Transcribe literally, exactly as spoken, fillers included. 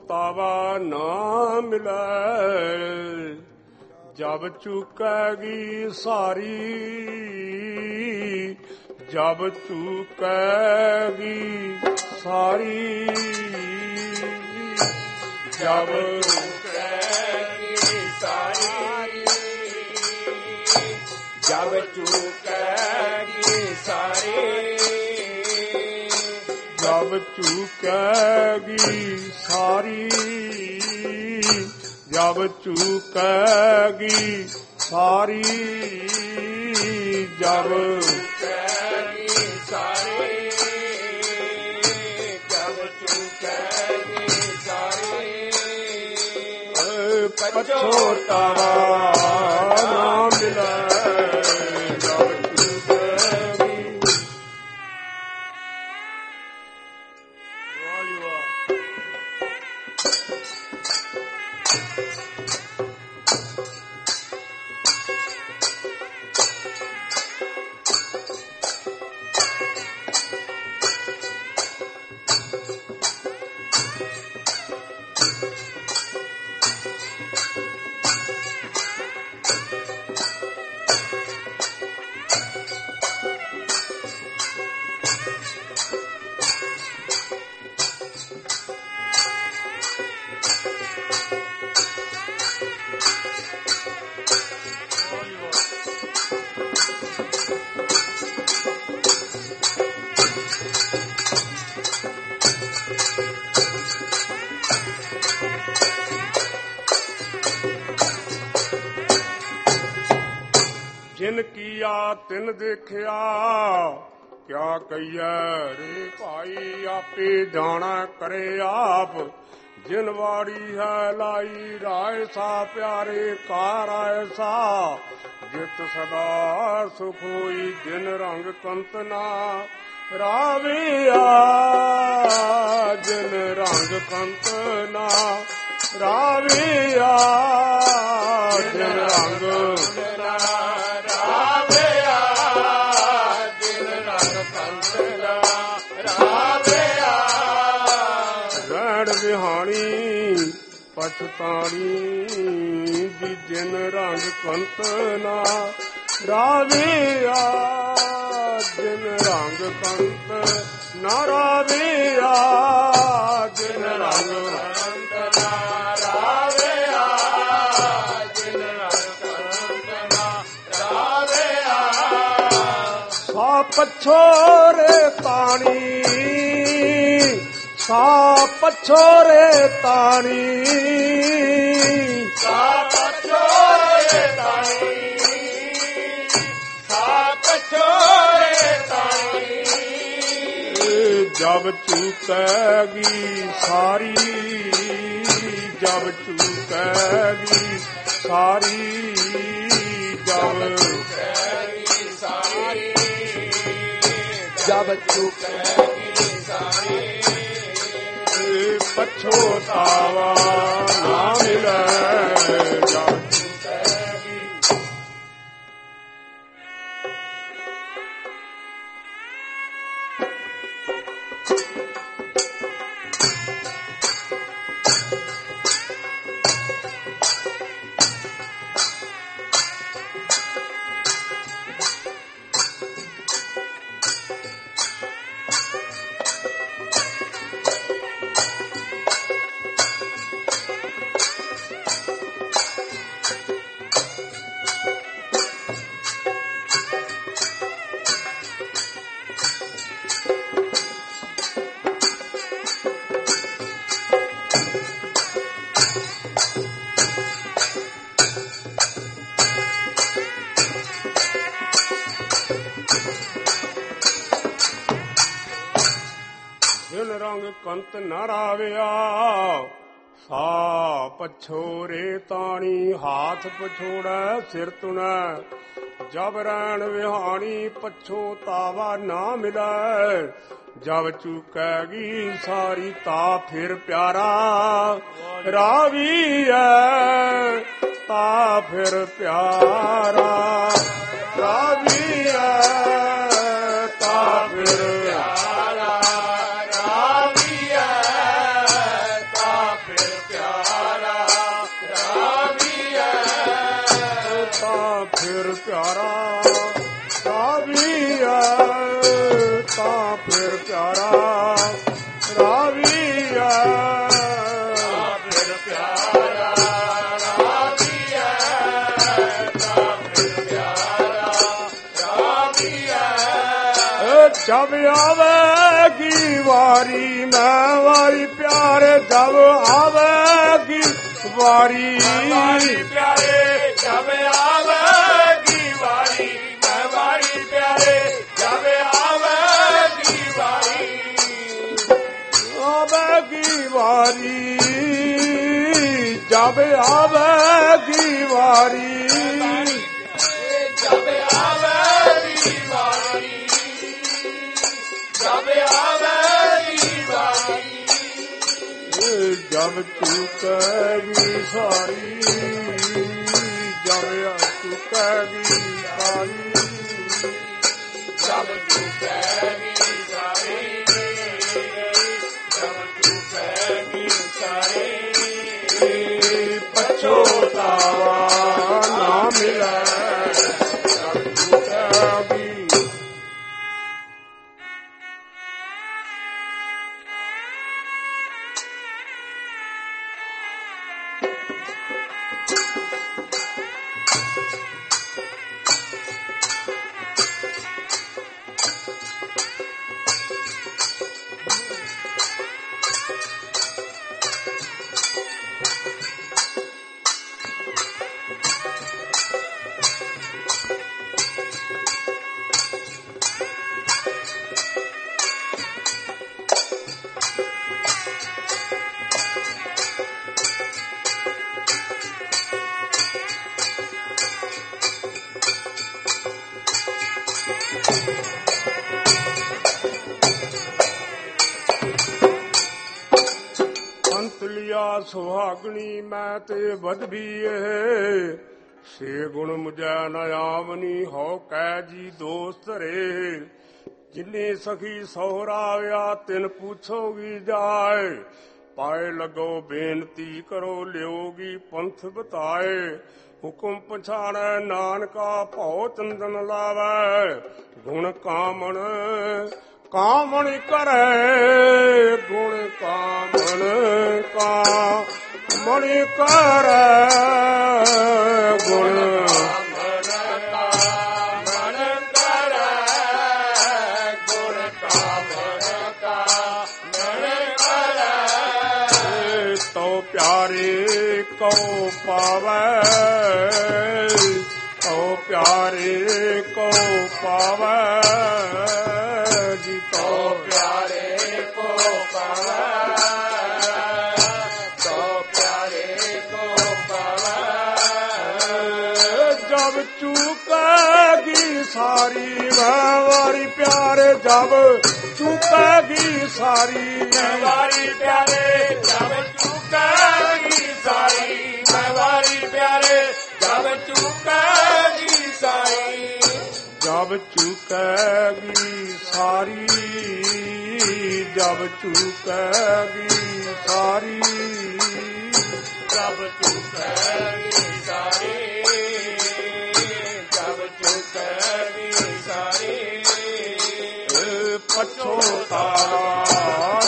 ਤਾਵਾ ਨਾ ਮਿਲੈ। ਜਬ ਚੁਕੈਗੀ ਸਾਰੀ, ਜਬ ਚੁਕੈਗੀ ਸਾਰੀ, ਜਬ ਚੁਕੈਗੀ ਸਾਰੀ, ਜਬ ਚੁਕੈਗੀ ਸਾਰੀ, ਜਬ ਚੁਕੈਗੀ ਸਾਰੀ, ਜਬ ਚੁਕੈਗੀ ਸਾਰੀ, ਜਬ ਚੁਕੈਗੀ ਸਾਰੀ, ਜਬ ਚੁਕੈਗੀ ਸਾਰੀ, ਪਛੋਤਾਵਾ ਨਾ ਮਿਲੈ। ਜਿਨ ਕੀਆ ਤਿਨ ਦੇਖਿਆ, ਕਿਆ ਕਹੀਐ ਰੇ ਭਾਈ, ਆਪੇ ਜਾਣਾ ਕਰੇ ਆਪ। ਜਿਨ ਵਾੜੀ ਹੈ ਲਾਈ ਰਾਏ ਸਾ, ਪਿਆਰੇ ਕਾਰ ਐਸਾ। ਜਿਤ ਸਦਾ ਸੁਖ ਹੋਈ, ਜਿਨ ਰੰਗ ਕੰਤ ਨਾ ਰਾਵਿਆ, ਜਿਨ ਰੰਗ ਕੰਤ ਨਾ ਰਾਵਿਆ, ਜਿਨ ਰੰਗ ਨਾ ਰਾਵਿਆ, ਜਿਨ ਰੰਗ ਕੰਤ ਨਾ ਰਾਵਿਆ। ਰਹਿਣ ਵਿਹਾਣੀ ਪਛਤਾਣੀ ਦੀ, ਜਿਨ ਰੰਗ ਕੰਤ ਨਾ ਰਾਵਿਆ, ਜਿਨ ਰੰਗ ਕੰਤ ਨਾ ਰਾਵਿਆ, ਜਿਨ ਰੰਗ ਕੰਤ ਨਾ ਰਾਵਿਆ, ਜਿਨ ਰੰਗ ਕੰਤ ਨਾ ਰਾਵਿਆ। ਸਾ ਪਛੋਰੇ ਤਾਣੀ, ਸਾ ਪਛੋਰੇ ਤਾਣੀ, ਸਾ ਪਛੋਰੇ ਤਾਣੀ, ਸਾ ਪਛੋਰੇ ਤਾਣੀ। ਜਬ ਚੁਕੈਗੀ ਸਾਰੀ, ਜਬ ਚੁਕੈਗੀ ਸਾਰੀ, ਜਬ ਚੁਕੈਗੀ ਸਾਰੀ, ਜਬ ਚੁਕੈਗੀ ਸਾਰੀ। ਪਛੋਤਾਵਾ ਨਾ ਮਿਲੈ, ਜਬ ਚੁਕੈਗੀ। ਜਿਨ ਰੰਗ ਕੰਤ ਨਾ ਰਾਵਿਆ, ਸਾ ਪਛੋਰੇ ਤਾਣੀ। ਹਾਥ ਪਛੋੜੈ ਸਿਰ ਤੁਣੈ, ਜਬ ਰੈਣ ਵਿਹਾਣੀ। ਪਛੋਤਾਵਾ ਨਾ ਮਿਲੈ, ਜਬ ਚੁਕੈਗੀ ਸਾਰੀ। ਤਾ ਫਿਰ ਪਿਆਰਾ ਰਾਵੀਐ, ਤਾ ਫਿਰ ਪਿਆਰਾ ਰਾਵੀਐ, ਤਾ ਫਿਰ ਪਿਆਰਾ ਰਾਵੀਐ, ਤਾ ਫਿਰ ਪਿਆਰਾ ਰਾਵੀਐ, ਤਾਂ ਫਿਰ ਪਿਆਰਾ ਰਾਵੀਐ, ਤਾਂ ਫਿਰ ਪਿਆਰਾ ਰਾਵੀਐ, ਤਾਂ ਫਿਰ ਪਿਆਰਾ ਰਾਵੀਐ, ਤਾਂ ਫਿਰ ਪਿਆਰਾ ਰਾਵੀਐ। ਜਬ ਆਵੇਗੀ ਵਾਰੀ ਮੈਂ ਵਾਰੀ ਪਿਆਰੇ, ਜਬ ਆਵੇਗੀ ਵਾਰੀ ਪਿਆਰੇ, ਜਬ ਆਵੇਗੀ ਵਾਰੀ ਮੈਂ ਵਾਰੀ ਪਿਆਰੇ, ਜਬ ਆਵੇਗੀ ਵਾਰੀ, ਆਵੇਗੀ ਵਾਰੀ, ਜਬ ਆਵੇਗੀ ਵਾਰੀ, ਜਬ ਆਵੇਗੀ ਵਾਰੀ, ਜਬ ਆਵੇਗੀ ਵਾਰੀ, ਜਬ ਚੁਕੇਗੀ ਸਾਰੀ, ਜਬ ਚੁਕੇਗੀ ਸਾਰੀ, ਜਬ ਚੁਕੇਗੀ ਸਾਰੀ, ਜਬ ਚੁਕੇਗੀ ਸਾਰੀ, ਪਛੋਤਾਵਾ ਨਾ ਮਿਲੇ, ਜਬ ਚੁਕੇਗੀ। ਸੁਹਾਗਣੀ ਮੈਂ ਤੇ ਵਧਦੀ ਏ, ਸੇ ਗੁਣ ਮੁਝੈ ਨ ਆਵਨੀ ਹੋ ਕਹਿ ਜੀ ਦੋਸਤ ਰੇ, ਜਿਨੇ ਸਖੀ ਸਹੁਰਾ ਆਇਆ ਤਿਨ ਪੁੱਛੋਗੀ ਜਾਏ, ਪਾਏ ਲੱਗੋ ਬੇਨਤੀ ਕਰੋ ਲਿਓਗੀ ਪੰਥ ਬਤਾਏ, ਹੁਕਮ ਪਛਾਣੈ ਨਾਨਕਾ ਭਉ ਚੰਦਨ ਲਾਵੈ, ਗੁਣ ਕਾਮਣ ਕਾਮਣ ਕਰੈ, ਗੁਣ ਕਾਮਣ ਕਾਮਣ ਕਰੈ, ਗੁਣ ਕਾਮਣ ਕਾਮਣ ਕਰੈ, ਗੁਣ ਕਾਮਣ ਕਾਮਣ ਕਰੈ, ਤੋ ਪਿਆਰੇ ਕਉ ਪਾਵੈ, ਤੋ ਪਿਆਰੇ ਕਉ ਪਾਵੈ, ਜੀ ਤੋ ਪਿਆਰੇ ਕੋ ਪਾਵੈ, ਤੋ ਪਿਆਰੇ ਕੋ ਪਾਵੈ, ਜਬ ਚੁਕੇਗੀ ਸਾਰੀ ਮੈਂ ਵਾਰੀ ਪਿਆਰੇ, ਜਬ ਚੁਕੇਗੀ ਸਾਰੀ ਮੈਂ ਵਾਰੀ ਪਿਆਰੇ, ਜਬ ਚੁਕੇਗੀ ਸਾਰੀ ਮੈਂ ਵਾਰੀ ਪਿਆਰੇ, ਜਬ ਚੁਕੇਗੀ ਸਾਰੀ, ਜਬ ਚੁਕੇਗੀ ਸਾਰੀ, ਜਬ ਚੁਕੇਗੀ ਸਾਰੀ, ਜਬ ਚੁਕੇਗੀ ਸਾਰੀ, ਜਬ ਚੁਕੇਗੀ ਸਾਰੀ, ਪਛੋਤਾਵਾ